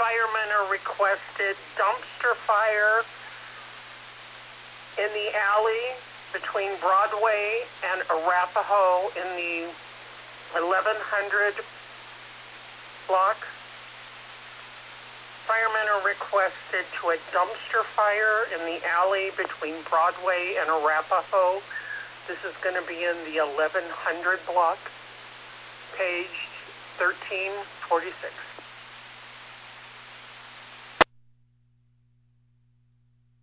firemen are requested dumpster fire in the alley between Broadway and Arapahoe in the 1100 block. Firemen are requested to a dumpster fire in the alley between Broadway and Arapahoe. This is going to be in the 1100 block, page 1346.